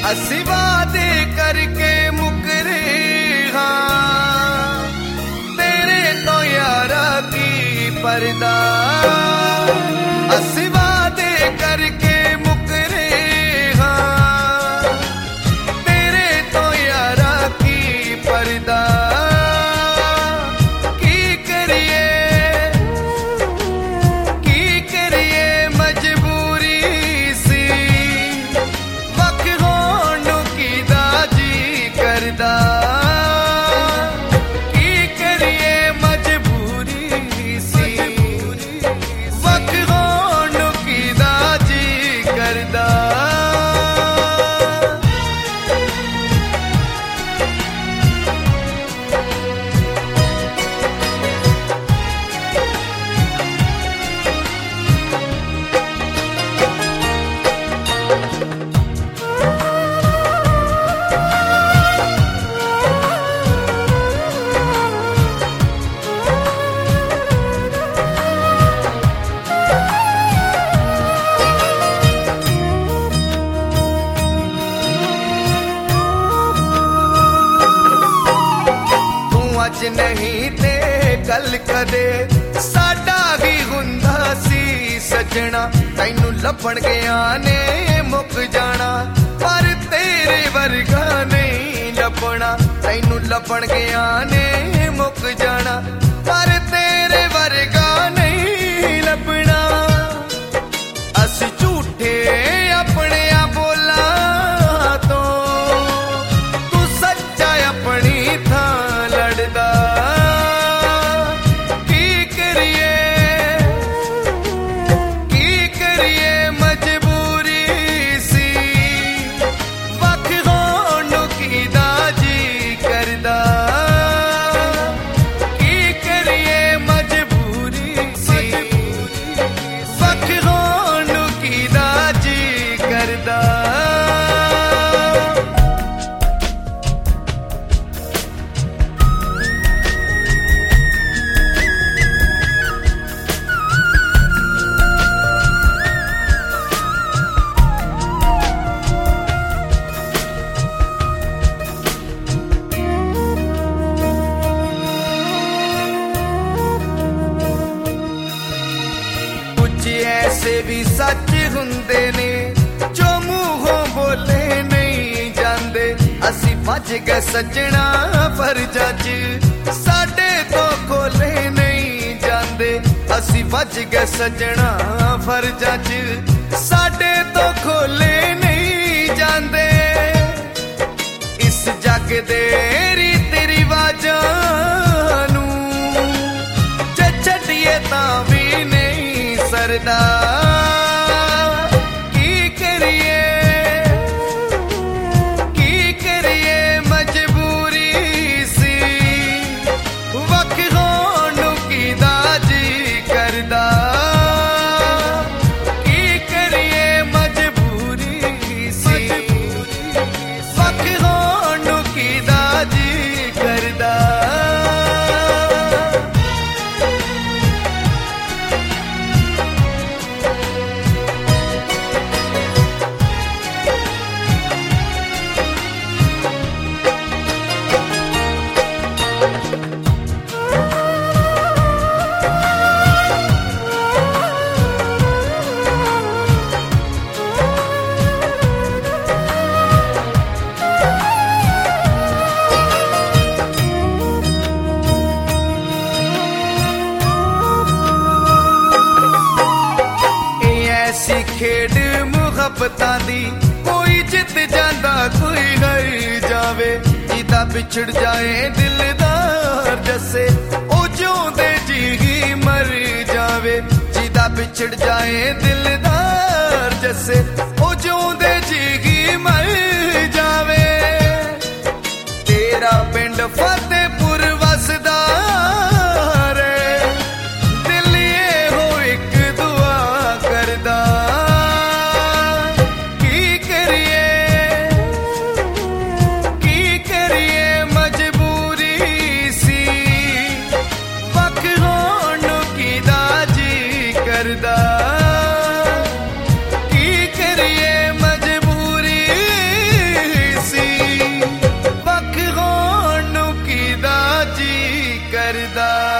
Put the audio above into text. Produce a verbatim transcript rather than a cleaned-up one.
असी वादे करके मुकरे हाँ तेरे तो यारा की पर्दा। असी वादे करके मुकरे हाँ तेरे तो यारा की पर्दा। की करिए की करिए मजबूरी सी वक होण की दाजी करदा। की करिए मजबूरी सी वक होण की दाजी करदा। अज नहीं ते कल कदे साडा ही हुंदा सी सजना। तैनू लभण गया ने मुक जाना पर तेरे वर्गा नहीं लभना। तैनू लभण गया ने मुक जाना पर तेरे वर्गा नहीं लभना। अस झूठे अपने बोला तो तू सच्चा अपनी था लड़दा। की करिए की करिए मजबूरी सी वक होण की दाजी करदा। की करिए मजबूरी सी वक होण की दाजी करदा। ऐसे भी सच हुंदे ने जो मुंहों बोले नहीं जांदे। असी भज गए सजना फर्जां च साडे तो खोले नहीं जांदे। असी भज गए सजना फर्जां च साडे तो खोले नहीं जांदे। इस जग दे रीत रिवाजां नू जे छड्डिए तां भी नहीं सरदा। की करिए की करिए मजबूरी सी वक होण की दाजी करदा। की करिए मजबूरी सी वक होण की दाजी करदा। ऐसी खेड मुहब्बतां दी कोई जित जांदा कोई हार जावे। जिदा बिछड़ जाए दिलदार जैसे ओ जिउंदे जी ही मर जावे। जिदा बिछड़ जाए दिलदार जैसे ओ जिउंदे जी ही मर जावे। तेरा पिंड फतेहपुर वसदा रे दिल ये हो एक दुआ करदा। की करिए की करिए मजबूरी सी वक होण की दाजी करदा। की करिए मजबूरी करदा